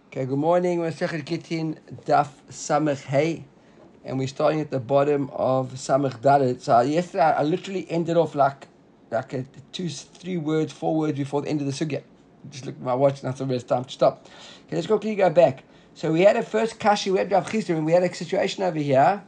Okay, good morning. We're Masechet Gittin Daf Samech Hey, and we're starting at the bottom of Samech Dalet. So yesterday I literally ended off like a 2, 3 words, 4 words before the end of the sugya. Just looked at my watch and I thought it's time to stop. Okay, let's quickly go back. So we had a first kashi, we had Rav Chisda, and we had a situation over here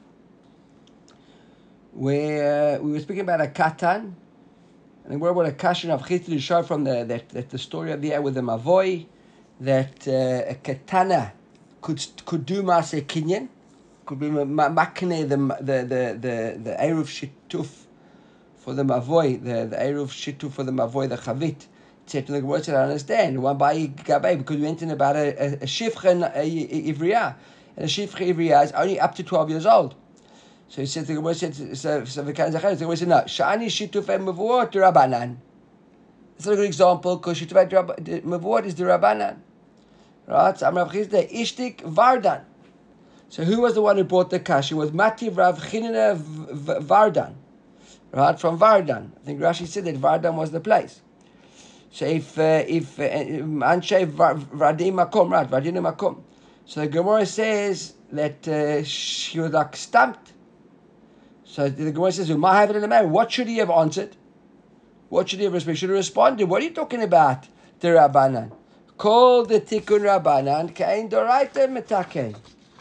where we were speaking about a katan, and what a kashi Rav Chisda showed from the story of the with the mavoi, that a katana could do maaseh kinyan, could be makne the eruv shituf for the mavoi, the eruv shituf for the mavoi, the chavit. Etc. The Gemara said, I understand. One by Gabay, because we went in about a shifcha and a ivriya, and a shifcha ivriya is only up to 12 years old. So he said, the Gemara said, so the Gemara said, no, shani shituf and mavuot derabanan. It's not a good example because shituf and mavuot is derabanan. Right, so Rav Chisda Ishtik Vardan. So who was the one who brought the kashi? It was Mativ Rav Chinina Vardan, right, from Vardan. I think Rashi said that Vardan was the place. So if Anshe Vardim Makom, right, Vardim Makom. So the Gemara says that she was like stumped. So the Gemara says, what should he have answered? What should he have responded? Should have responded. What are you talking about? The Rabbanan. Call the Tikkun Rabbanan Kain Doraita Metakein.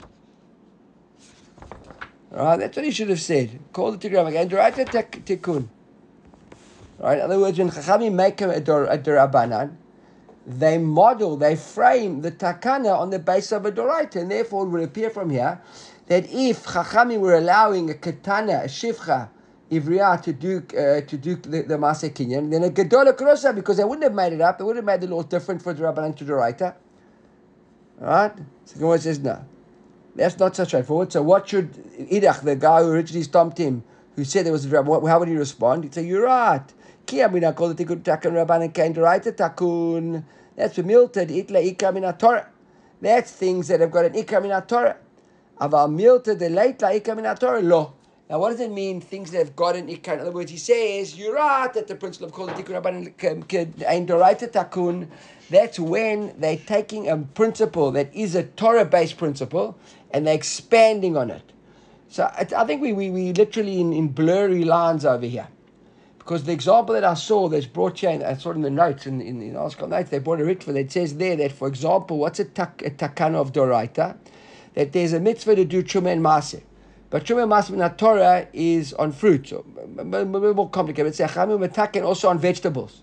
Right, that's what he should have said. Call the Tikkun Rabbanan Kain Doraita Tikkun. Right, in other words, when Chachamim make a Rabbanan, they model, they frame the Takana on the base of a Doraita, and therefore it would appear from here that if Chachamim were allowing a Katana, a Shifcha, Ivriya to do the Maaseh Kinyan, then a Gedola Krosa, because they wouldn't have made it up, they would have made the laws different for the Rabbanan to the Doraita. Right? So the Gemara says, no. That's not so straightforward. So what should Idach, the guy who originally stomped him, who said there was a Rabbanan, how would he respond? He'd say, you're right. Ki amina call the Tikkun Takun Rabbanan Kain Doraita Takun. That's for Milta, the Itla Ikra Min Torah. That's things that have got an Ikra Min Torah. Aval Milta, the Leitla Ikra Min Torah, lo. Now, what does it mean, things that have got an ikar? In other words, he says, you're right, that the principle of calling tikkun rabbanan ein doraita takun, that's when they're taking a principle that is a Torah-based principle, and they're expanding on it. So I think we literally in blurry lines over here. Because the example that I saw that's brought here, and I saw it in the notes, in Ask Notes, they brought a ritva that says there that, for example, what's a takana of doraita? That there's a mitzvah to do truma and maaseh. But Truma Maaseh in Torah is on fruit, so more complicated. It's Chachamim Metaken also on vegetables.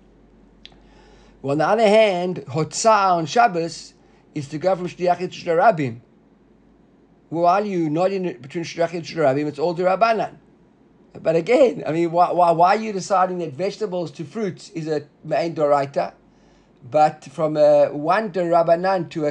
Well, on the other hand, Hotzah on Shabbos is to go from Shliachim to Rabim. While you not in between Shliachim and Rabim, it's all the Rabbanan. But again, I mean, why are you deciding that vegetables to fruits is a main doraita, but from one derabanan to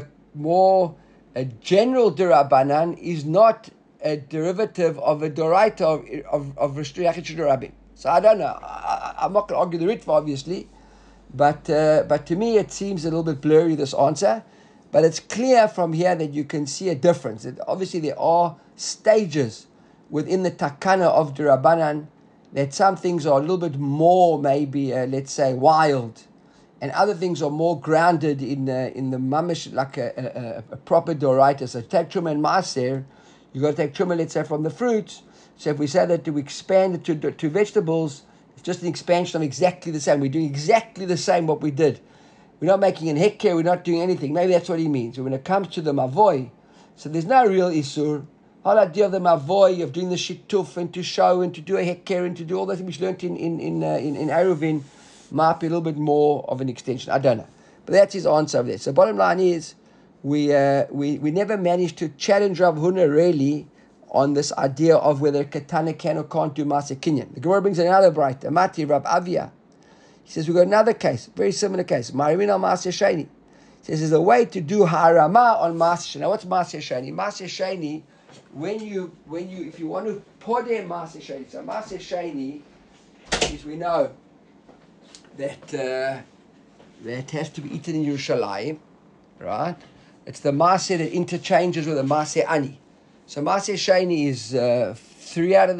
a general derabanan is not a derivative of a doraita of Rishtriyachid Rabim. So I don't know. I'm not going to argue the ritva, obviously, but to me it seems a little bit blurry, this answer. But it's clear from here that you can see a difference. That obviously there are stages within the takana of the Rabbanan, that some things are a little bit more maybe, let's say, wild, and other things are more grounded in the mamish, like a proper doraita. So take truma and maaser. You've got to take truma, let's say, from the fruits. So if we say that we expand it to vegetables, it's just an expansion of exactly the same. We're doing exactly the same what we did. We're not making an hekher, we're not doing anything. Maybe that's what he means. So when it comes to the mavoi, so there's no real isur. Whole idea of the mavoi, of doing the shituf, and to show, and to do a hekher, and to do all that which we learned in Eruvin, might be a little bit more of an extension. I don't know. But that's his answer over there. So bottom line is, we never managed to challenge Rav Huna really on this idea of whether Katana can or can't do Maaseh Kinyan. The Gemara brings another brighter, Mati Rav Avia. He says, we've got another case, very similar case. Marimin al Maaseh Sheni. He says, there's a way to do Harama on Maaseh Sheni. Now, what's Maaseh Sheni? Maaseh Sheni, if you want to pour in Maaseh Sheni, so Maaseh Sheni is, we know that that has to be eaten in Yerushalayim, right? It's the Maaseh that interchanges with the Maaseh Ani. So Maaseh Sheni is 4 out of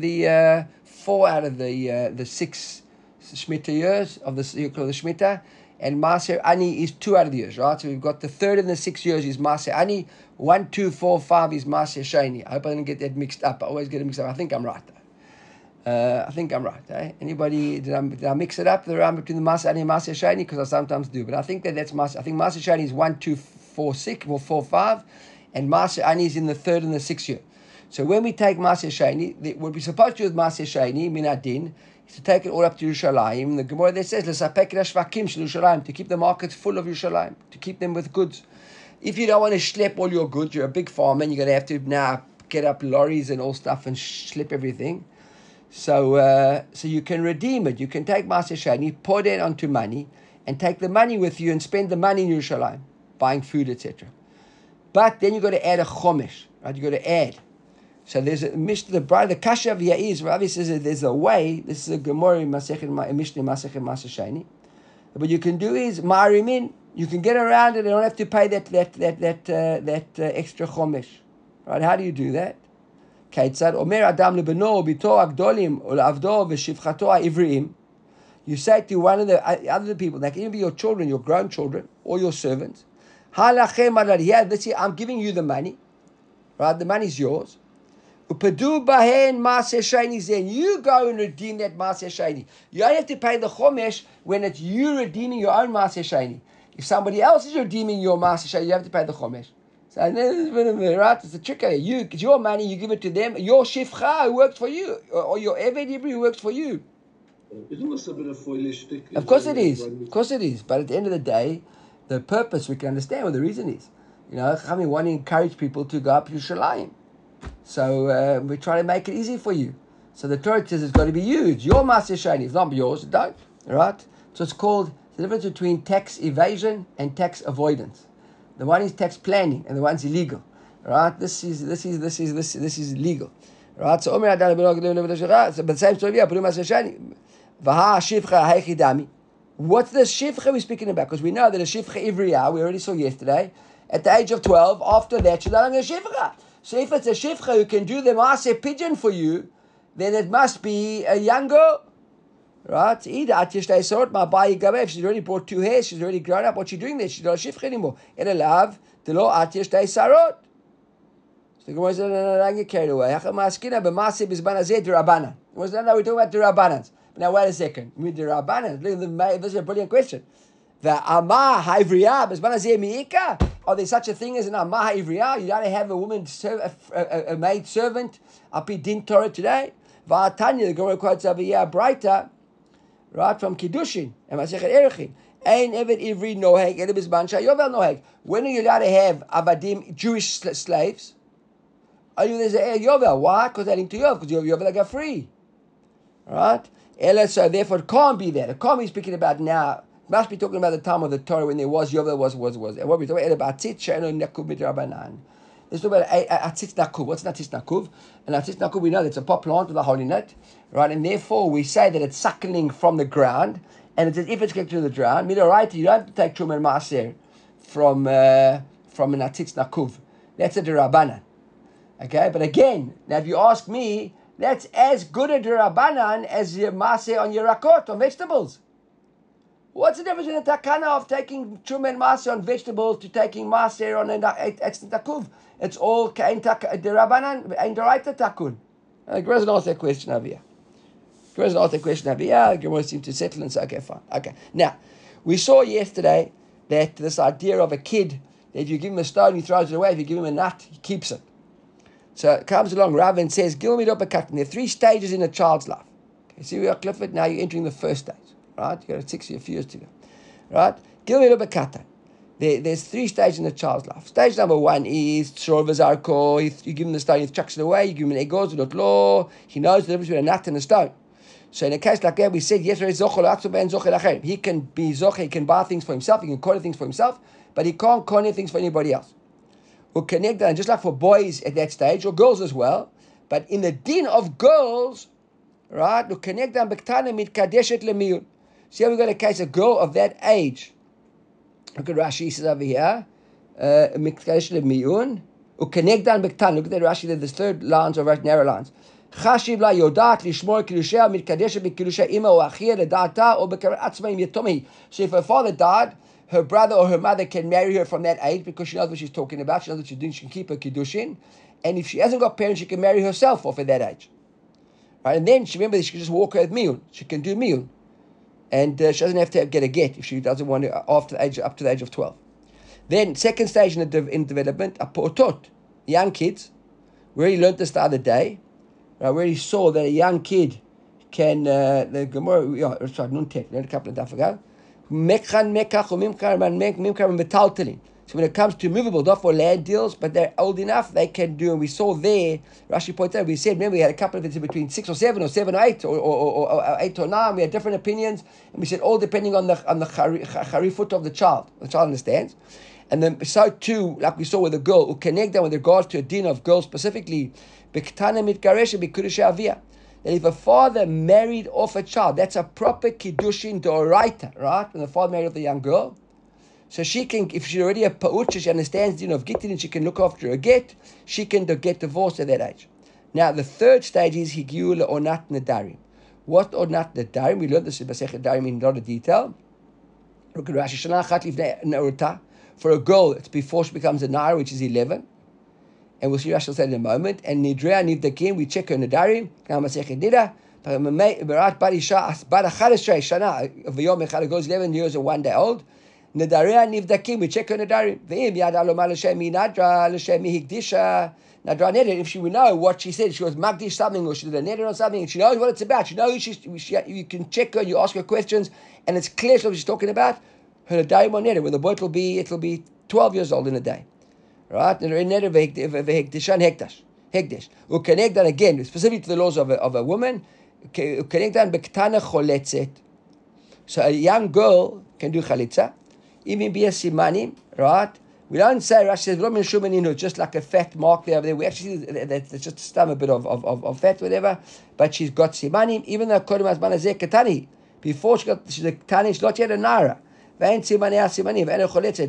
the 6 Shemitah years of the Shemitah, and Maaser Ani is 2 out of the years, right? So we've got the 3rd and the 6th years is Maaser Ani, 1, 2, 4, 5 is Maaser Sheni. I hope I didn't get that mixed up. I always get it mixed up. I think I'm right, though. I think I'm right. Eh? Anybody, did I mix it up, the round between the Maaser Ani and Maaser Sheni? Because I sometimes do, but I think that's Maaser. I think Maaser Sheni is 1, 2, 4, 6, or 4, 5, and Maaser Ani is in the 3rd and the 6th year. So when we take Maaser Sheni, what we're supposed to do with Maaser Sheni, Minadin, is to take it all up to Yerushalayim. The Gemara there says, to keep the markets full of Yerushalayim, to keep them with goods. If you don't want to schlep all your goods, you're a big farmer, and you're going to have to now get up lorries and all stuff and schlep everything. So you can redeem it. You can take Maaser Sheni, pour it onto money, and take the money with you and spend the money in Yerushalayim, buying food, etc. But then you've got to add a chomesh, right? You've got to add. So there's a Mishnah, the Kasha of Yaiz, Ravi says that there's a way, this is a Gemara in Mishnah Masechet Maaser Sheni. What you can do is Ma'arimin, you can get around it and don't have to pay that extra chomesh. Right? How do you do that? Kaitzad Omer Adam lebeno bito agdolim or avdo v'shivchato ha'ivriim. You say to one of the other people, that can even be your children, your grown children, or your servants, Halachem alad, here, this year I'm giving you the money. Right? The money's yours. Upadu bahen Maaser Sheni zen. You go and redeem that Maaser Sheni. You don't have to pay the chomesh when it's you redeeming your own Maaser Sheni. If somebody else is redeeming your Maaser Sheni, you have to pay the chomesh. So right, it's a trick. It's your money. You give it to them. Your shifcha who works for you, or your eved Hebrew who works for you. Isn't this a bit of foolish? Of course it is. Of course it is. But at the end of the day, the purpose we can understand what the reason is. You know, I mean, want to encourage people to go up to Yerushalayim. So we try to make it easy for you. So the Torah says it's got to be you. It's your Maaser Sheni. If it's not yours, don't. Right? So it's called the difference between tax evasion and tax avoidance. The one is tax planning, and the one's illegal. Right? This is legal. Right? So Omer Adam but the same story here. Maaser Sheni. Vaha shivcha heichidami. What's the shivcha we're speaking about? Because we know that a shivcha ivriya, we already saw yesterday, at the age of 12, after that, you're no longer a shivcha. So if it's a shivcha who can do the Maaser pigeon for you, then it must be a young girl. Right? She's already brought 2 hairs, she's already grown up. What's she doing there? She's not a shivcha anymore. So the Gemara says, no, don't get carried away. We're talking about the Rabbanans. Now wait a second. With the Rabbanans, this is a brilliant question. The Amah Ha'ivriya B'zman Mi'ika. Are there such a thing as an Amah Ha'ivriya? You don't have a woman, a maid servant, Api Din Torah today. Va'atanya, the Gemara quotes over here, Braita, right, from Kiddushin, and Masechet Erechin. Ein Eved Ivri Noheg, Ele B'zman Sha'yovel Noheg. When are you allowed to have Avadim, Jewish slaves? Only there's a Yovel. Why? Because they're linked to Yovel, because Yovel got free. Right? Ela, so therefore it can't be that. It can't be speaking about now. Must be talking about the time of the Torah when there was Yovel was. And what we talking about Atzitz She'eno Nakuv Midrabanan. Let's talk about Atzitz Nakuv. What's an Atzitz Nakuv? And Atzitz Nakuv, we know that it's a pot plant with a hole in it, right? And therefore we say that it's suckling from the ground, and it's as if it's connected to the ground. Midoraita, you don't have to take Truma and Maaser from an Atzitz Nakuv. That's a Derabanan. Okay, but again, now if you ask me, that's as good a Derabanan as your Maaser on your Yerakot, on vegetables. What's the difference in a takana of taking Truma and Maaser on vegetables to taking Maaser on an takuv? It's all derabanan and deraita takun. Gemara doesn't ask that question over here. Gemara doesn't ask that question over here. Gemara seems to settle and say, okay, fine. Okay. Now, we saw yesterday that this idea of a kid, that if you give him a stone, he throws it away. If you give him a nut, he keeps it. So it comes along, Rav, and says, Gil Midot B'Katan. There are 3 stages in a child's life. Okay, see, we are Clifford, now you're entering the first stage. Right? You've got a few years to go. Right? Gil Midot B'Katan. There's 3 stages in a child's life. Stage number 1 is Tzor V'Zarko. You give him the stone, he chucks it away. You give him an egos, not law. He knows the difference between a nut and a stone. So in a case like that, we said, yes, he can be zocher, he can buy things for himself, he can corner things for himself, but he can't corner things for anybody else. Or connect that, and just like for boys at that stage, or girls as well, but in the din of girls, right, to connect them bektana mitkadeshet lemiyun. See how we got a case, a girl of that age. Look at Rashi, he says over here, mitkadeshet lemiyun, or connect them bektana. Look at that Rashi, there's 3rd lines or narrow lines. חשיב לה יודעת לשמור קידושיה מתקדשת בקידושי אמא או אחיה לדעתה או בקרב עצמה אם יתומי. So if her father died, her brother or her mother can marry her from that age because she knows what she's talking about, she knows what she's doing, she can keep her kiddushin. And if she hasn't got parents, she can marry herself off at that age. Right? And then she remember that she can just walk her with miyun. She can do miyun. And she doesn't have to get a get if she doesn't want to up to the age of 12. Then second stage in development, apotot, young kids. We already learned this the other day. Right? We already saw that a young kid can, the Gemara, sorry, Nuntet, learned a couple of days ago. Mekhan mekach or mimkar metaltelin. So when it comes to movable, not for land deals, but they're old enough, they can do. And we saw there, Rashi pointed out, we said, remember we had a couple of it between 6 or 7 or 7 or 8 or 8 or 9. We had different opinions, and we said all depending on the charifut of the child. The child understands. And then so too, like we saw with the girl, who connect them with regards to a din of girls specifically, that if a father married off a child, that's a proper kiddushin d'oraita, right? When the father married off the young girl, so she can, if she's already a pa'ut, she understands the din of gittin and she can look after a get, she can get divorced at that age. Now the third stage is higiu le'onat nedarim. What onat nedarim? We learned this in Masechet Nedarim in a lot of detail. For a girl, it's before she becomes a naira, which is 11. And we'll see Rashi say in a moment. And Nidrea Nivdakim, we check her Nedarim. Now Masechet Nida. Berat Bar Isha, Bar 11 Shana, V'yom Echad goes 11 years and 1 day old. Nedaria Nivdakim, we check her Nedarim. V'im Yad Aloma L'Shem Nadra, L'Shem Higdisha, Nadra Neder. If she would know what she said, she was Magdish something or she did a Neder or something, and she knows what it's about. She knows you can check her, you ask her questions, and it's clear what she's talking about. Her Nedarim on Neder, where the boy it'll be 12 years old in a day. Right? Neder v'Higdish and Hegdish. We connect that again, specifically to the laws of a woman. Connect that b'ktana choletzet. So a young girl can do chalitza. Even be a simanim, right? We don't say, Rashi says, just like a fat mark there. We actually see that it's just a bit of fat, whatever. But she's got simanim, even though Kodem Azman Hazeh Katani. Before she's a Katani, she's not yet a Naira. Ve'en simanim, ve'en choletzet.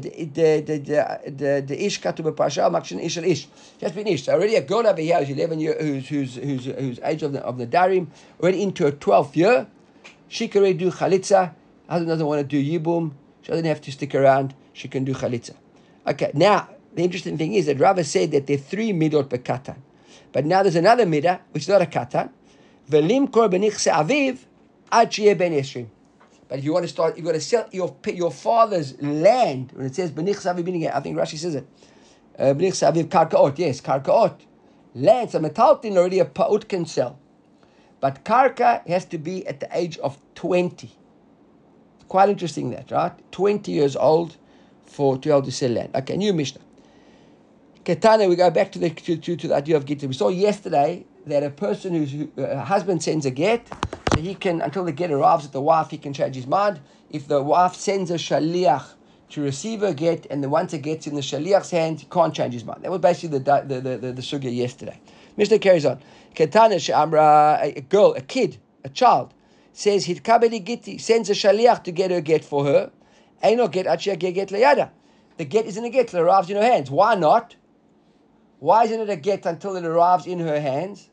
The ish katu b'parasha, makshin ish al ish. Just been ish. So already a girl over here who's 11 years, who's age of the darim, already into her 12th year. She can already do chalitza. Husband doesn't want to do yibum. She doesn't have to stick around. She can do chalitza. Okay, now, the interesting thing is that Rava said that there are 3 midot bekatan. But now there's another midah, which is not a katan. Velim kor benichse aviv ad sheyeh ben esrim. But if you want to start, you've got to sell your father's land. When it says benichse aviv, meaning, I think Rashi says it. Benichse aviv karkaot, yes, karkaot. Land, so metaltin already a pa'ut can sell. But karka has to be at the age of 20. Quite interesting that, right? 20 years old to be able to sell land. Okay, new Mishnah. Ketana, we go back to the idea of get. We saw yesterday that a person whose husband sends a get, so he can, until the get arrives at the wife, he can change his mind. If the wife sends a shaliach to receive a get, and then once it gets in the shaliach's hands, he can't change his mind. That was basically the sugya yesterday. Mishnah carries on. Ketana she'amra, a girl, a kid, a child, says hitkabeli giti, sends a shaliach to get her get for her. Eino get achia get leyada. The get isn't a get till it arrives in her hands. Why not? Why isn't it a get until it arrives in her hands?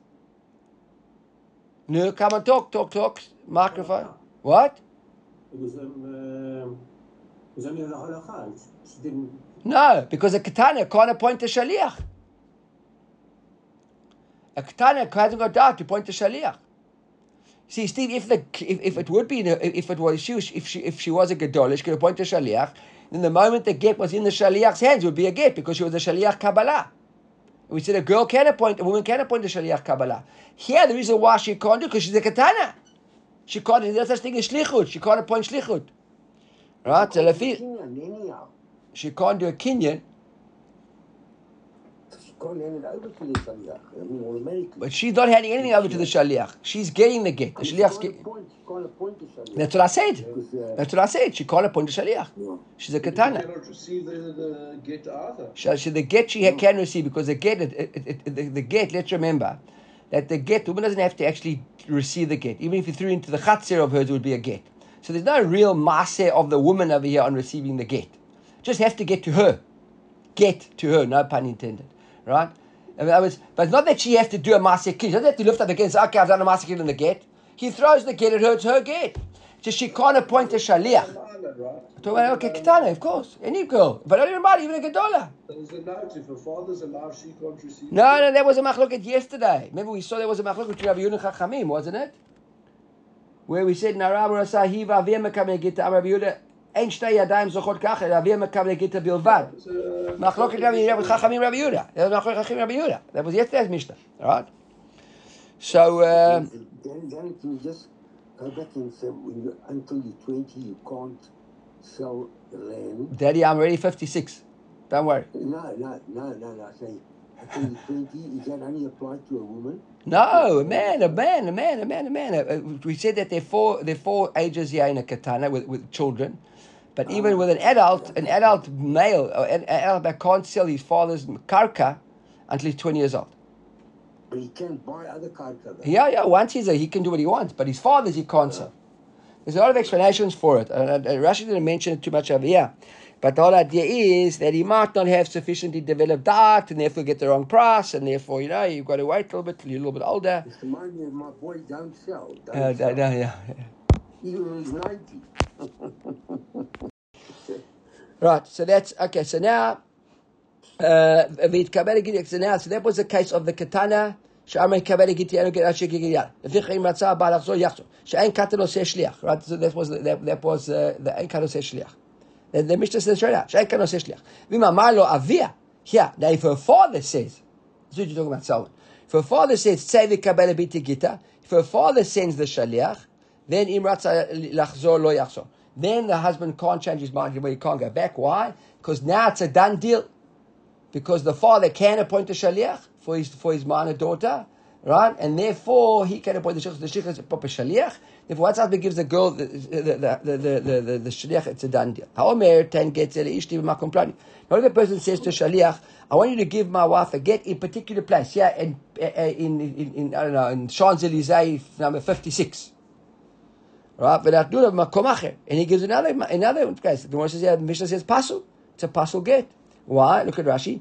No, come on, talk. Microphone. What? It was only a halacha. She didn't. No, because a ketana can't appoint a shaliach. A ketana hasn't got doubt to point a shaliach. See, Steve, if it would be if she was a gedolah, she could appoint a shaliach. Then the moment the get was in the shaliach's hands, it would be a get because she was a shaliach kabbalah. We said a woman can appoint a shaliach kabbalah. Here, the reason why she can't do because she's a ketana. She can't. There's such thing as shlichut. She can't appoint shlichut. Right? So she can't do a kinyan. But she's not handing anything over to the shaliach. She's getting the get. The shaliach's get. That's what I said. That's what I said. She can't appoint the shaliach. She's a katana. She cannot receive the get either. The get she can receive because the get. The get. Let's remember that the get. The woman doesn't have to actually receive the get. Even if you threw into the chatzir of hers, it would be a get. So there's no real maaseh of the woman over here on receiving the get. Just has to get to her. Get to her. No pun intended. Right? In other words, but it's not that she has to do a maaseh kiddush. She doesn't have to lift up the get and say, okay, I've done a maaseh kiddush in the get. He throws the get, it hurts her get. Just she can't appoint a shaliach. Okay, Ketana, of course. Any girl. But not everybody, even a Gedola. There's a note, if her father's alive, she can't receive. No, that was a machloket yesterday. Remember we saw there was a machloket between Rabbi Yehuda and Chachamim, wasn't it? Where we said, Narab Rasa Hiva Avir Mekabel Gita, Rabbi Yehuda, Ein Shtei Yadayim Zochot Kachel, Avir Mekabel Gita Bilvad. Machloket Rabbi Yehuda with Chachamim Rabbi Yehuda. That was machloket Chachamim Rabbi Yehuda. That was yesterday's Mishnah. All right? So, then can you just go back and say, until you're 20, you can't sell the land? Daddy, I'm already 56. Don't worry. No. Say, until you're 20, is that only applied to a woman? No, a man. We said that there are four ages here in a katana with children. But even with an adult male, or an adult that can't sell his father's karka until he's 20 years old. But he can buy other karka. Yeah. Once he can do what he wants, but his father's he can't sell. There's a lot of explanations for it. Rashi didn't mention it too much over here. But the whole idea is that he might not have sufficiently developed art and therefore get the wrong price, and therefore, you've got to wait a little bit till you're a little bit older. It's the money of my boy don't sell. Yeah. Even when he's 90. Right, so that's okay. So now, so that was the case of the katana. Right, so that was the ein kano shliach. The Mishnah says straight out, she'en kano shliach. V'mamar lo avia. Here, now if her father says, that's what you're talking about, Salman. If her father says, tzei v'kabel biti gita, if her father sends the shaliach, then im ratza lachzor lo yachzor. Then the husband can't change his mind, he can't go back. Why? Because now it's a done deal. Because the father can appoint a shaliach for his minor daughter, right? And therefore he can appoint the shaliach. The shaliach is a proper shaliach. Therefore, once husband gives the girl the shaliach, it's a done deal. Haomer ten gets el ishti b'makom plani. Not if a person says to shaliach, I want you to give my wife a get in a particular place. Yeah, in I don't know, in Champs-Élysées number 56. Right? But and he gives another place. The Mishnah says pasul. It's a pasul get. Why? Look at Rashi.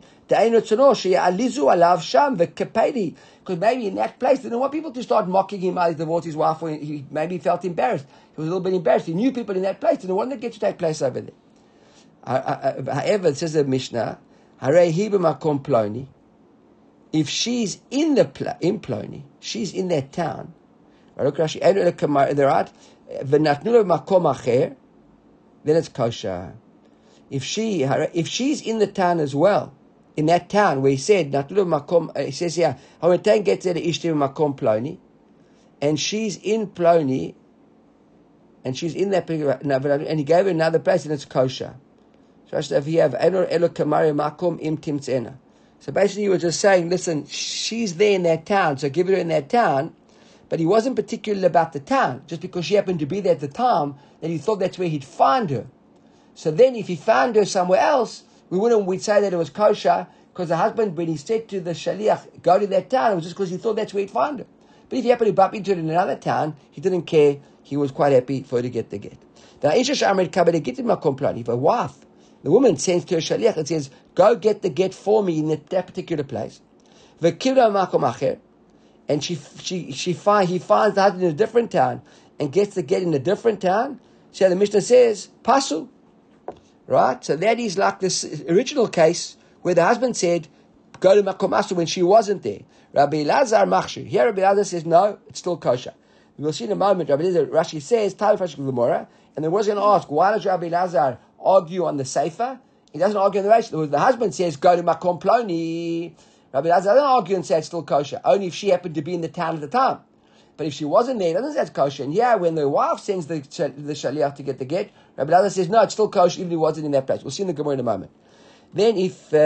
Because maybe in that place, they didn't want people to start mocking him while he divorced his wife, or he maybe felt embarrassed. He was a little bit embarrassed. He knew people in that place, didn't want to get to take place over there. However, it says the Mishnah, if she's in Ploni, she's in that town, look at Rashi, then it's kosher. If she's in the town as well, in that town where he said, he says here, and she's in Ploni, and she's in that particular, and he gave her another place, and it's kosher. So basically, you were just saying, listen, she's there in that town, so give it her in that town. But he wasn't particular about the town, just because she happened to be there at the time, that he thought that's where he'd find her. So then if he found her somewhere else, we'd say that it was kosher, because the husband, when he said to the shaliach, go to that town, it was just because he thought that's where he'd find her. But if he happened to bump into it in another town, he didn't care. He was quite happy for her to get the get. If a wife, the woman sends to her shaliach and says, go get the get for me in that particular place. And he finds the husband in a different town and gets the get in a different town. So the Mishnah says, pasul. Right? So that is like this original case where the husband said, go to Makom Asu when she wasn't there. Rabbi Elazar machshir. Here Rabbi Elazar says, no, it's still kosher. We will see in a moment, Rabbi Elazar, Rashi says, and then was going to ask, why does Rabbi Elazar argue on the Sefer? He doesn't argue on the Rashi. The husband says, go to Makom Ploni. Rabbi Elazar doesn't argue and say it's still kosher, only if she happened to be in the town at the time. But if she wasn't there, it doesn't say it's kosher. And yeah, when the wife sends the shaliach to get the get, Rabbi Elazar says, no, it's still kosher even if he wasn't in that place. We'll see in the Gemara in a moment. Then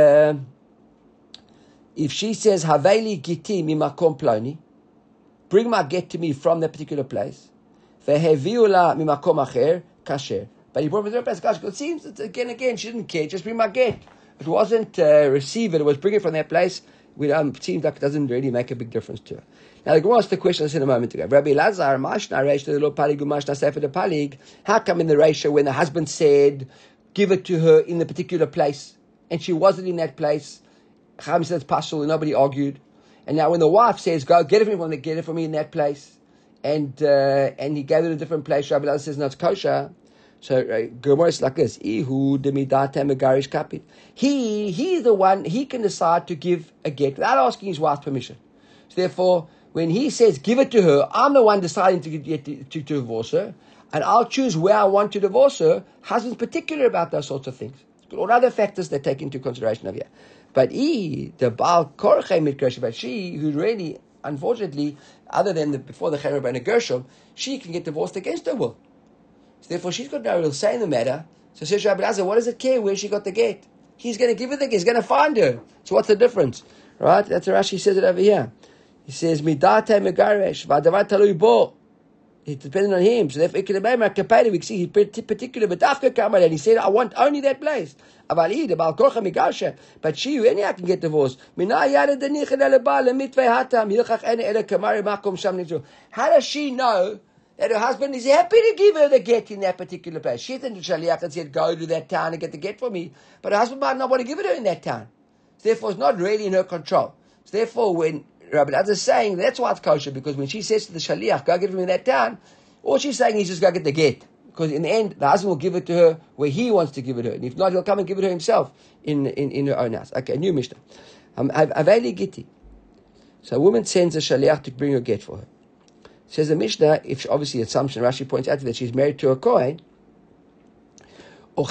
if she says, Haveli giti mimakom ploni, bring my get to me from that particular place, veheviula mimakom acher, kasher. But he brought me to the place, kasher. It seems that again, she didn't care, just bring my get. It wasn't receive it, it was bring it from that place. It seems like it doesn't really make a big difference to her. Now the Gemara asked the question I said a moment ago. Rabbi Elazar, mashna reish the lo palig umashna sefer the palig. How come in the ratio when the husband said, give it to her in the particular place, and she wasn't in that place, Chacham said it's pasul, and nobody argued. And now when the wife says, go get it from me, get it for me in that place, and he gave it a different place, Rabbi Elazar says, no, it's kosher. So Gemara is like this: Ihu demidata megarish kapit. He's the one. He can decide to give a get without asking his wife's permission. So therefore, when he says give it to her, I'm the one deciding to divorce her, and I'll choose where I want to divorce her. Husband's particular about those sorts of things. All other factors they take into consideration of here. But the Baal Korche Mitgershim, but she who really, unfortunately, other than before the Cherub and Gershom, she can get divorced against her will. So therefore, she's got no real say in the matter. So says Rabbi Elazar, what does it care where she got the get? He's going to give her the get. He's going to find her. So what's the difference? Right? That's what Rashi says it over here. He says, Midate megaresh, v'adavar talui bo. It's depending on him. So therefore, we see he's particular, but after Kamal, and he said, I want only that place. But she, anyhow, can get divorced. How does she know that her husband is happy to give her the get in that particular place? She didn't shaliach and said, go to that town and get the get for me. But her husband might not want to give it her in that town. So therefore, it's not really in her control. So therefore, when Rabbi Elazar is saying that's why it's kosher, because when she says to the shaliach, go get it from in that town, all she's saying is just go get the get. Because in the end, the husband will give it to her where he wants to give it to her. And if not, he'll come and give it to himself in her own house. Okay, new Mishnah. Aveli Giti. So a woman sends a shaliach to bring her get for her. Says the Mishnah, if obviously assumption, Rashi points out that she's married to a Kohen, as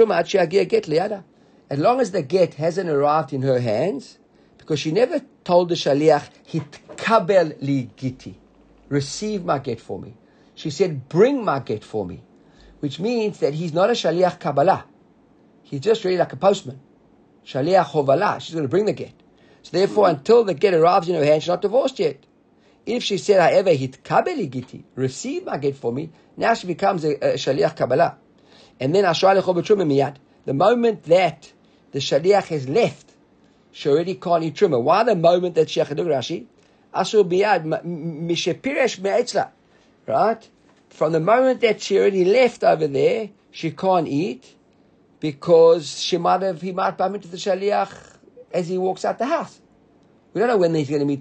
long as the get hasn't arrived in her hands, because she never told the shaliach, hitkabel li giti, receive my get for me. She said, bring my get for me, which means that he's not a shaliach kabbalah. He's just really like a postman. Shaliach hovalah, she's going to bring the get. So therefore, until the get arrives in her hand, she's not divorced yet. If she said, however, hitkabel li giti, receive my get for me, now she becomes a shaliach kabbalah. And then Ashra lecho b'truma miyad. The moment that the shaliach has left, she already can't eat truma. Why the moment that Sheikh Look Rashi? Ashur biyad mishepiresh me'etzla. Right? From the moment that she already left over there, she can't eat because he might bump into the shaliach as he walks out the house. We don't know when he's going to meet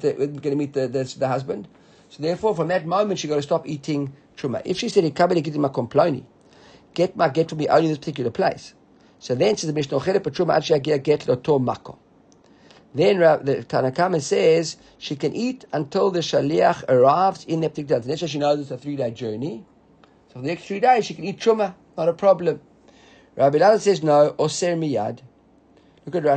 the husband. So therefore, from that moment, she got to stop eating truma. If she said, get my comploni, get my get to me only in this particular place. So then says the Mishnah, get makom. Then the Tanakama says she can eat until the shaliach arrives in that particular day. She knows it's a 3-day journey. So for the next 3 days she can eat truma, not a problem. Rabbi Elazar says no, oser miyad. Look at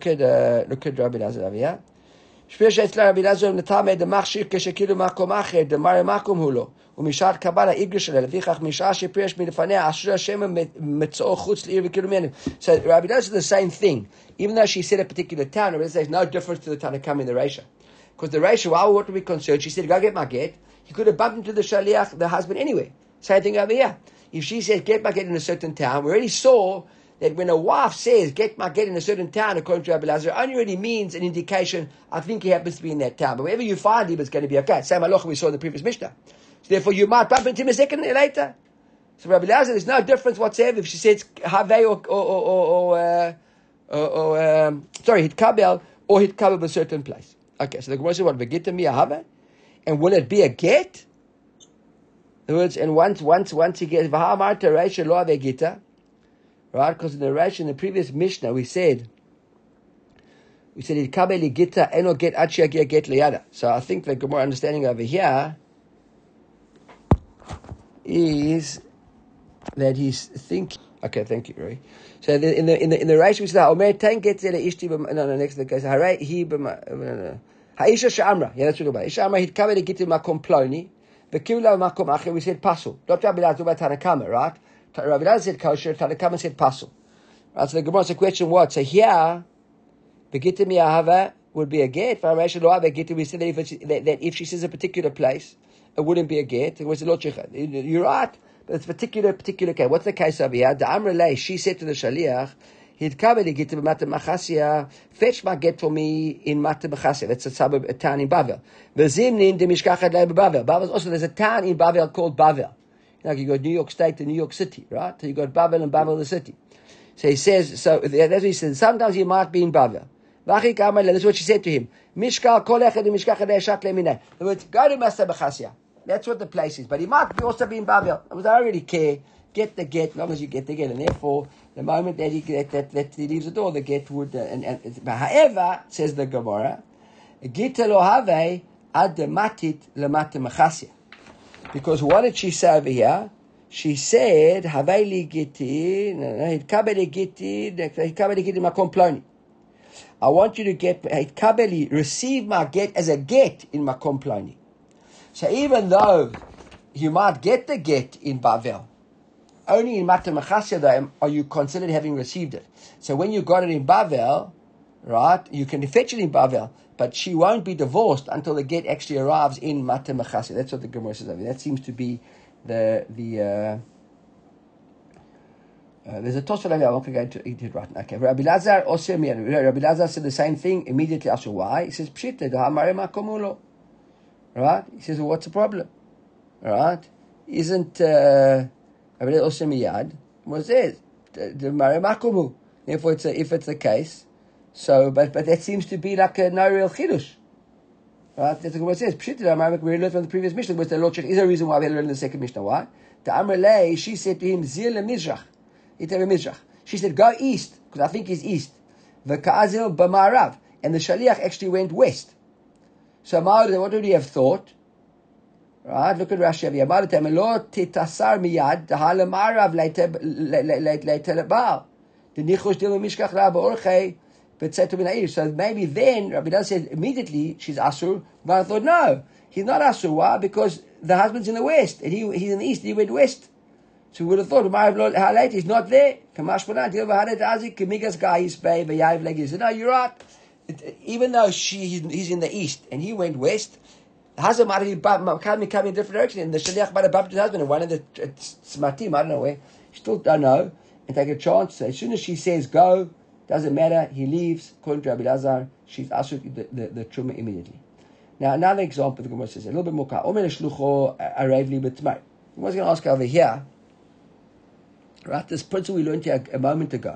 Rabbi Elazar over here. Rabbi Elazar netamed the machshir keshekilu makom acher the mare makom hulo umishat kabbalah igrish le levichach mishah sheprish milfanei ashur Hashem metzor chutz leir v'kilu menu. So Rabbi Elazar is the same thing. Even though she said a particular town, Rabbi Elazar says no difference to the Tanakam in the Reisha. Because the Reisha, well, what to be concerned? She said, go get my get. He could have bumped into the shaliach, the husband, anyway. Same thing over here. If she says, get my get in a certain town, we already saw that when a wife says, get my get in a certain town, according to Rabbi Elazar, it only really means an indication, I think he happens to be in that town. But wherever you find him, it's going to be okay. Same halacha we saw in the previous Mishnah. So therefore, you might bump into him a second later. So Rabbi Elazar, there's no difference whatsoever if she says, have hitkabel or hitkabel a certain place. Okay, so the Gemara says, what, v'gita miyahava? And will it be a get? In other words, and once he gets, v'ha'amarta reisha lo v'gita, right? Because in the Reisha, in the previous Mishnah, we said, hitkabel li gita eno get achi agia get liyada. So I think the Gemara understanding over here is that he's thinking. Okay, thank you, Roy. So in the Reisha we said, Omer ten gets it ishti. No, next the case. Haray he ha'isha shamra. Yeah, that's what about. Isha amra hitkabel li gita makom ploni. V'kivla makom acher. We said pasul. Dr. Rabbi Elazar about Tanakama, right? Rabbi Elazar said kosher. Tanakama said pasul. Right. So the Gemara asked the question, what? So here, v'gita miyahava would be a get. We said that if she says a particular place, it wouldn't be a get. It was a lochicha. You're right. But it's particular case. What's the case over here? The Amrele, she said to the shaliach, fetch my get for me in Mata Machasia. That's a suburb, a town in Bavel. Bavel also, there's a town in Bavel called Bavel. Like you got New York State to New York City, right? So you got Bavel and Bavel the city. So he says, so that's what he says. Sometimes you might be in Bavel. That's what she said to him. Mishkal kol echad u'mishkach adeshat lemineh. The words, go to Master Bechasya. That's what the place is. But he might also be in Bavel. I don't really care. Get the get, as long as you get the get. And therefore, the moment that he leaves the door, the get would... however, says the Gemara, Gita lo have ad matit lemata mechasya. Because what did she say over here? She said, Haveli giti, hitkabeli giti, hitkabeli giti makom ploni. I want you to get, hitkabeli, receive my get as a get in makom ploni. So even though you might get the get in Bavel, only in Mata Mechasya though are you considered having received it. So when you got it in Bavel, right, you can fetch it in Bavel, but she won't be divorced until the get actually arrives in Mata Mechasya. That's what the Gemara says. That seems to be there's a Tosfot. I'm not going to eat it right now. Okay, Rabbi Lazar said the same thing immediately after. Why? He says, Pshita, right? He says, well, what's the problem? Right? Isn't Rabbi Lazar miyad? What says? The Mare Makomu. Therefore, if it's the case, so but that seems to be like a no real chidush. Right? That's what it says. Pshita, we learned from the previous Mishnah, which the Lord is a reason why we learned in the second Mishnah. Why? The Amrele, she said to him, Zil Mizrach. She said, go east, because I think he's east. V'ka'azil b'ma'arav. And the Shaliach actually went west. So what would he have thought? Right, look at Rashi over here. Lo titasar miyad, da'hala ma'arav le'tel ba'al. The nichush dil mishkach ra ba'orchei. So maybe then Rabbi Lazar said immediately she's asur. But I thought no, he's not asur. Why? Because the husband's in the west and he's in the east. He went west. So we would have thought he's not there. No, you're right. Even though he's in the east and he went west, the husband might have come in a different direction, and the shaliach might have bumped his husband, and one of the smatim, I don't know where, still don't know, and take a chance. So as soon as she says go, doesn't matter, he leaves. According to Rabbi Lazar, she's asur the truma immediately. Now another example, the Gemara says a little bit more. Omer shlucho arev li b'tmar. I was going to ask over here, right? This principle we learned here a moment ago,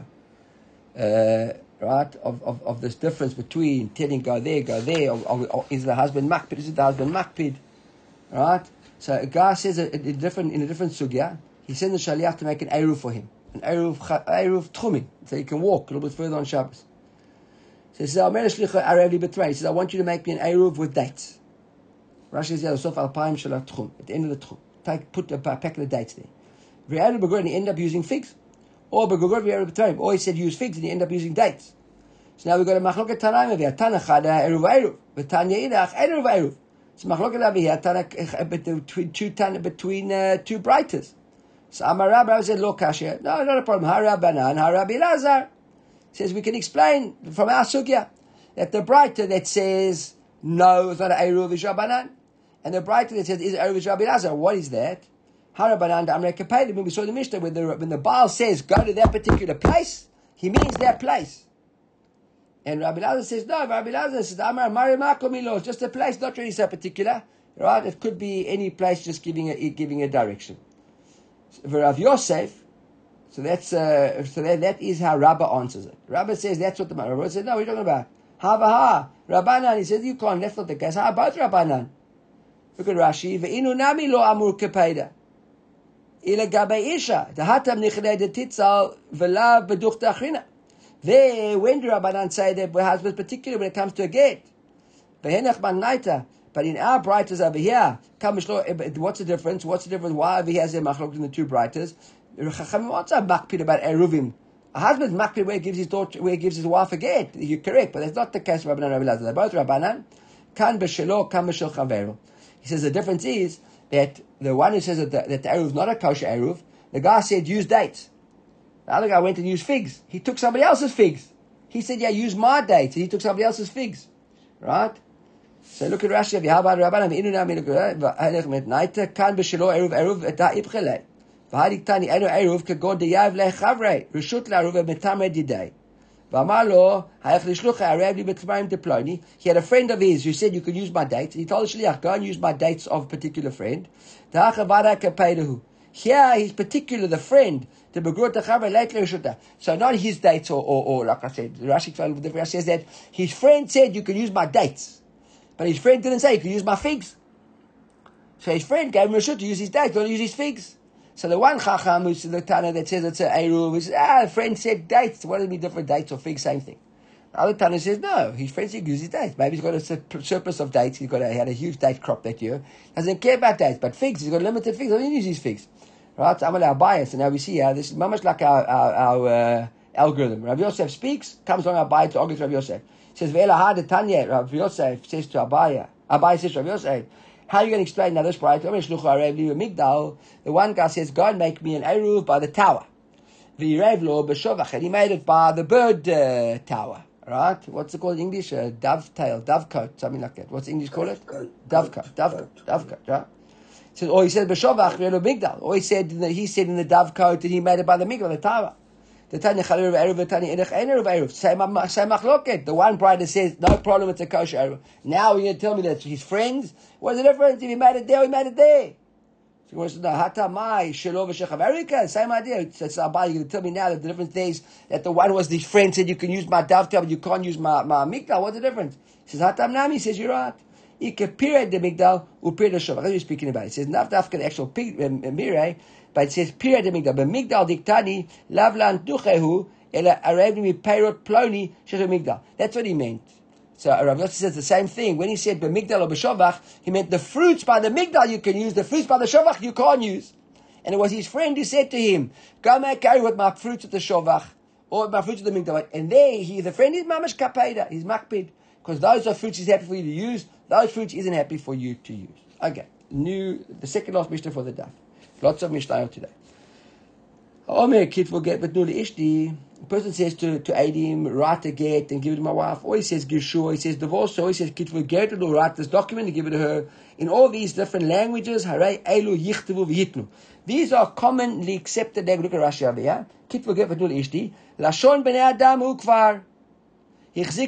right? Of this difference between telling go there, or is the husband makpid? Is it the husband makpid? Right? So a guy says in a different sugya, he sends the shaliach to make an eruv for him. An eruv tchumim, so he can walk a little bit further on Shabbos. So he says, I want you to make me an eruv with dates. Rashi says, at the end of the tchum. Put a packet of dates there. And he ended up using figs. Or he said use figs and he ended up using dates. So now we've got a machloket tanaim over here. Tana chada eruv. V'tanya idach eruv eruv. So machloket over here between two brighters. So Amar Rabbi said, "Lo kasher." No, not a problem. Harabanan, Harabi Lazar says we can explain from our sugya that the brighter that says no, it's not an eruv is Rabbanan, and the brighter that says is eruv is Rabbi Lazar. What is that? Harabanan Amrei Kapeidim. When we saw the Mishnah, when the Baal says go to that particular place, he means that place. And Rabbi Lazar says no. Rabbi Lazar says Amar Mari Makomilo, just a place, not really so particular, right? It could be any place, just giving a direction. Rav Yosef, so that is how Rabbah answers it. Rabbah says that's what the Rabbah says. No, we're talking about Havaha Rabbanan. He says you can't. That's not the case. How about Rabbanan? Look at Rashi. Ve'inu nami lo amur kepeida ila gabei isha dahatam nichlei detitzal v'lav beduchta achrina. There, when do Rabbanan say that husband, particularly when it comes to a get? Ve'henach man naita. But in our brighters over here, what's the difference? Why over here is there machlok in the two brighters? Chachamim also makpid about eruvim. A husband's makpid where he gives his daughter, where he gives his wife a get. You're correct, but that's not the case of Rabbanan and Rabbi Lazar. They're both Rabbanan. Kan b'shelo, kan b'shel chaveru. He says the difference is that the one who says that the eruv is not a kosher eruv, the guy said use dates. The other guy went and used figs. He took somebody else's figs. He said, yeah, use my dates. And he took somebody else's figs. Right? So look at Rashi. How about Rabbanan? Inu nami look met naita kan b'shelo eruv eta ibchelei. V'hadik tani enu eruv kagod deyav lechavrei reshut la'eruv metamei didei. V'amar lo hayach lishlucha arev li b'tzmayim teploni. He had a friend of his who said you can use my dates. He told the shliach go and use my dates of a particular friend. Ta'achavada kapeidahu. Here he's particular, the friend. So not his dates or like I said, Rashi says that his friend said you can use my dates. But his friend didn't say you can use my figs. So his friend gave him a shut to use his dates, don't use his figs. So the one Chacham who's the Tana that says it's an Eruv, he says, the friend said dates. What does it mean different dates or figs, same thing. The other Tana says, no, his friend said use his dates. Maybe he's got a surplus of dates, he had a huge date crop that year. Doesn't care about dates, but figs, he's got limited figs, doesn't use his figs. Right? So I'm our bias, and now we see here, this is much like our algorithm. Rabbi Yosef speaks, comes along Abaya to argue with Rabbi Yosef. He says, Ve'ela ha de Tanya, Rabbi Yosef says to Abaya says to Rabbi Yosef, how are you going to explain now this part? The one guy says, go and make me an Eruv by the tower. And he made it by the bird tower. Right? What's it called in English? Dovetail, dovecote, something like that. What's English call it? Dovecote, right? So, or he said b'shovach v'elo migdal. Or he said in the dovecote that he made it by the migdal, the tower. The Tanya Chalil of Eruv, the Tanya Inach Einer of Eruv. Same machloket. The one bride says no problem, it's a kosher Eruv. Now you're going to tell me that his friends. What's the difference if he made it there or he made it there? So he wants to know Hata Mai Shelo v'Shech America. Same idea. So you're going to tell me now that the difference is that the one was his friend said you can use my dovetail but you can't use my migdal. What's the difference? He says Hatam Nami. He says you're right. Period the migdal upir the shovach. That's what he's speaking about. It says not after the actual mirei, but it says period the migdal. But migdal diktani lavlan duchehu ela arevni peirot ploni shehu migdal. That's what he meant. So Rav Yossi says the same thing. When he said b'migdal or b'shovach, he meant the fruits by the migdal you can use, the fruits by the shovach you can't use. And it was his friend who said to him, "Go make carry with my fruits of the shovach or with my fruits of the migdal." And there, the friend is mamash kapeda, he's makpid. Because those are fruits he's happy for you to use, those fruits isn't happy for you to use. Okay, the second last Mishnah for the daf. Lots of Mishnah today. Omer kid will get but nuli ishti. The person says to aid him, write a get and give it to my wife. Or he says gishur, he says divorce, or he says kid will get it or write this document and give it to her. In all these different languages, haray elu yichtavu v'yitnu. These are commonly accepted. Look at Rashi over here. Kid will get but nuli ishti. Lashon b'nei adam hu kvar. He says,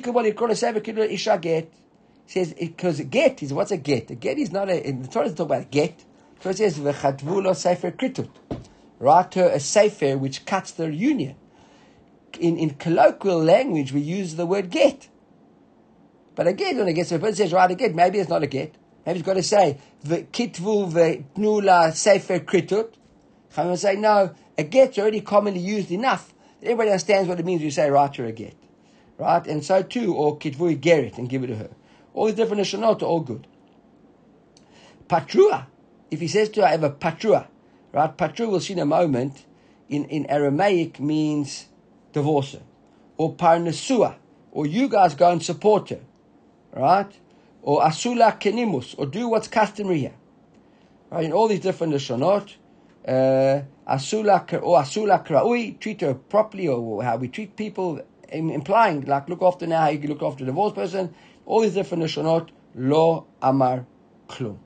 because get is, what's a get? A get is not in the Torah doesn't talk about get. The Torah says, v'chatvu lo sefer kritut. Write her a sefer which cuts their union. In colloquial language, we use the word get. But a get, when a get, so if a person says, write a get, maybe it's not a get. Maybe he's got to say, v'kitvu v'tnu la sefer kritut. I'm going to say, no, a get's already commonly used enough. Everybody understands what it means when you say, write her a get. Right? And so too, or kitvui geret and give it to her. All these different lashonot are all good. Patrua, if he says to her, I have a patrua, right? Patrua, we'll see in a moment, in Aramaic means divorce her. Or parnasua, or you guys go and support her. Right? Or asula kenimus, or do what's customary here. Right? In all these different lashonot, asula kraui, treat her properly, or how we treat people, implying, like, look after now, how you look after a divorced person, all these different lashonot, lo amar klum.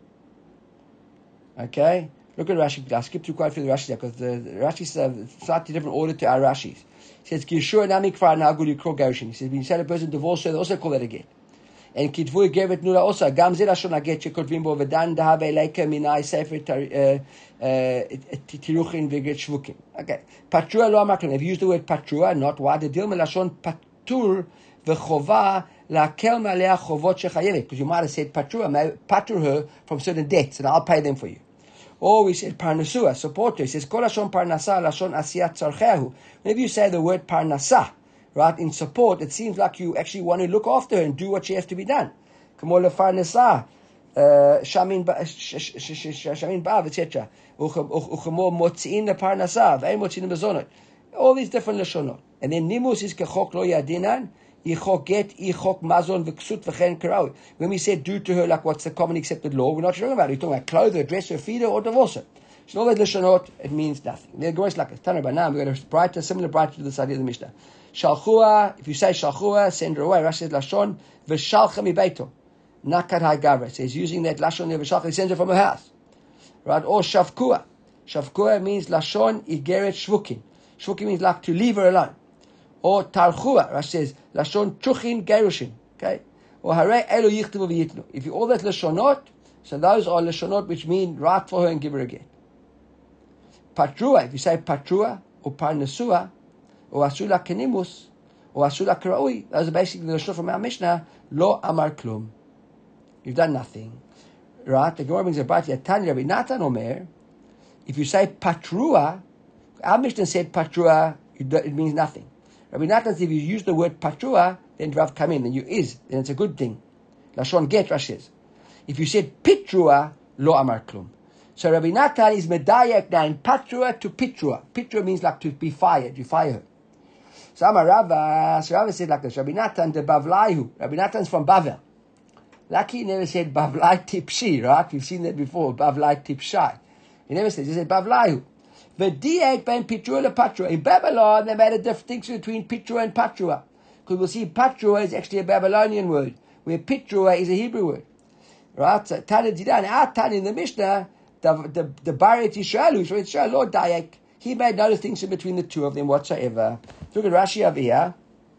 Okay? Look at Rashi. I'll skip through quite a few of the Rashis because the Rashi is a slightly different order to our Rashis. He says, Gishur namik far nagul yikro gerushin. He says, when you say a person divorced, they also call that again. And kitvui gevet nula also, gam zeh lashon haget shekotvim bo v'dan dahave leika minai sefer tiruchin v'get shvukim. Okay. Patrua lo amar klum. If you use the word patrua, not why the deal melashon patur v'chova lakel malea chovot shechayevet. Because you might have said patrua, patur her from certain debts, and I'll pay them for you. Or we said parnasua, support her. He says, kol lashon parnasa lashon asiyat tzarchehu. Whenever you say the word parnasa, right, in support, it seems like you actually want to look after her and do what she has to be done. Kamo lefarnasa, shamin ba'av, etc. Uchamo motzi'in leparnasa, ve'en motzi'in bezonot. All these different lashonot. And then nimus is kechok lo yadinan, ichok get, ichok mazon, v'ksut, v'chen karau. When we said do to her like what's the common accepted law, we're not talking about it. We're talking about clothe her, dress her, feed her, or divorce her. So all that lashonot, it means nothing. They're going like a Tanur Banam. We've got a brighter, similar brighter to this idea of the Mishnah. Shalchua, if you say shalchua, send her away. Rashi says lashon v'shalcha mi beito. Nakat ha'gavra. So he's using that lashon there v'shalcha. He sends her from her house, right? Or shavkua. Shavkua means lashon igeret shvukin. Shvukin means like to leave her alone. Or tarchua. Rashi says lashon chuchin gerushin. Okay. Or harei elu yichtavu v'yitnu. If you all that lashonot, so those are lashonot which mean write for her and give her a get. patrua, if you say patrua or parnasua or asula kenimus or asula karaui, those are basically the Lashon from our Mishnah. Lo amar klum. You've done nothing, right? The Gemara brings a brayta. Tanya Rabbi Natan Omer. If you say patrua, our Mishnah said patrua, it means nothing. Rabbi Natan said if you use the word patrua, then Rav come in, then you is, then it's a good thing. Lashon get, Rashi says. If you said pitrua, lo amar klum. So Rabbi Natan is medayak now in patrua to pitrua. Pitrua means like to be fired, you fire her. So Amar Rava, so Rava said like this, Rabbi Natan de Bavlaihu. Rabbi Natan's from Bavel. Lucky he never said Bavlai Tipshi, right? We've seen that before, Bavlai Tipshai. He never said, he said Bavlaihu. V'diek ben pitrua le patrua. In Babylon, they made a distinction between pitrua and patrua. Because we'll see patrua is actually a Babylonian word, where pitrua is a Hebrew word. Right? So Tana Didan, our Tana in the Mishnah, the Barit Yisrael, who's from Israel, Lord Dayak, he made no distinction between the two of them whatsoever. Look at Rashi over here.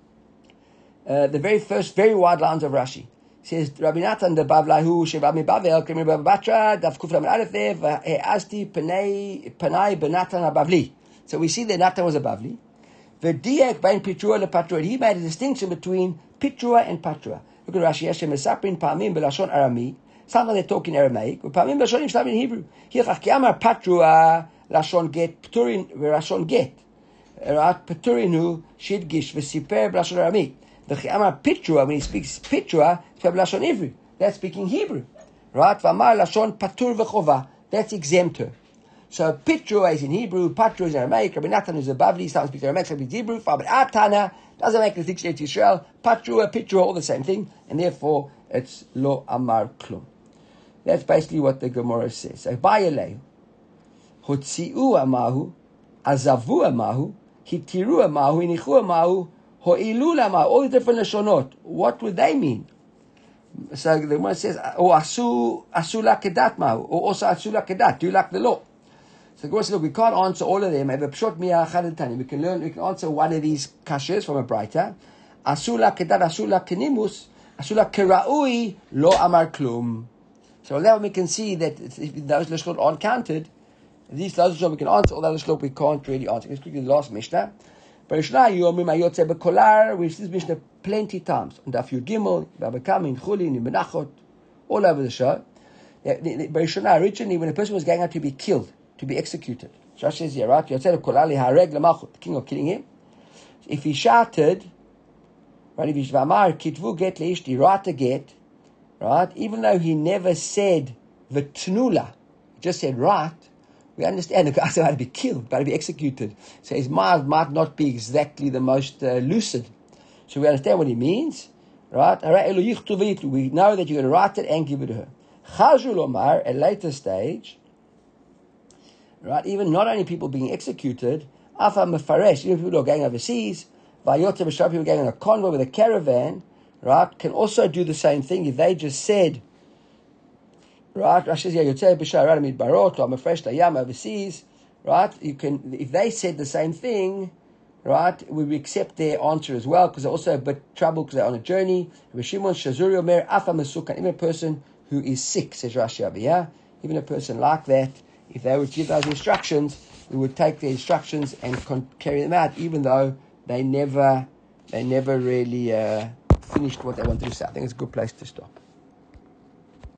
The very first, very wide lines of Rashi. It says, Rabbi Natan de Bavlahu, Sheba mi Bavel, Kemi Rabbi Batra, Dav Kufram Aleph there, Asti Panai Benatan Bavli. So we see that Natan was a Bavli. V'diek bein Pitrua le Patrua. He made a distinction between Pitrua and Patrua. Look at Rashi, Hashem Mesaprin Pamim Belashon Arami. Sometimes they talk in Aramaic, but Pamim Belashon Yishlam in Hebrew. Here, Chachkiamar Patrua, Lashon Get, Pturin, Lashon Get. Right? Pturinu, Shidgish, V'siper Belashon Arami. The Chiamar Pitrua, when he speaks Pitrua, it's Lashon Ivri. That's speaking Hebrew. Right? V'amar Lashon Patur V'chova. That's exempt her. So Pitrua is in Hebrew, Patrua is in Aramaic, Rabbi Natan is a Bavli, some speak Aramaic, some speak Hebrew, but Atana doesn't make a distinction to Israel. Patrua, Pitrua, all the same thing, and therefore it's Lo Amar Klum. That's basically what the Gemara says. So Bayalei, Hotziu Amahu, Azavu Amahu, Hitiru Amahu, Inichu Amahu, Ho'ilu Amahu, all the different Lashonot. What would they mean? So the Gemara says, or Asula Kedat Mahu, or also Asula Kedat, do you like the law? So the Gemara says, look, we can't answer all of them. I have a pshot mi'ah chad tani. We can answer one of these kashas from a brayta. Asula kedat, asula kenimus, asula keraui, lo amar klum. So now we can see that if those lashon aren't counted, those lashon we can answer, all those lashon we can't really answer. Let's quickly the last Mishnah. Barishna yomim ayotze bekolar. We've seen this Mishnah plenty times. And Daf Yud Gimel, Babakam, in Chulin, in Menachot, all over the show. Barishna, originally when a person was going out to be killed, to be executed. Shash says here, right? The king of killing him. If he shouted, right? If he shvamar kitvu get leishti, write a get, right? Even though he never said v'tnula, he just said right. We understand the guy's about to be killed, about to be executed. So his mind might not be exactly the most lucid. So we understand what he means, right? We know that you're going to write it and give it to her. Chazul Omar, at a later stage. Right, even not only people being executed, Afa Mefaresh, even people who are going overseas, Vayotze B'Shar, people going on a convoy with a caravan, right, can also do the same thing if they just said, right, Rashi says, Yotze B'Shar, right, Amid Barot, or Mefresh Layam overseas, right, you can, if they said the same thing, right, we accept their answer as well, because they're also a bit troubled because they're on a journey. Shimon Shazuri Omer, Afa Mesukan, even a person who is sick, says Rashi over here, even a person like that, if they would give those instructions, we would take the instructions and carry them out, even though they never really finished what they wanted to say. I think it's a good place to stop.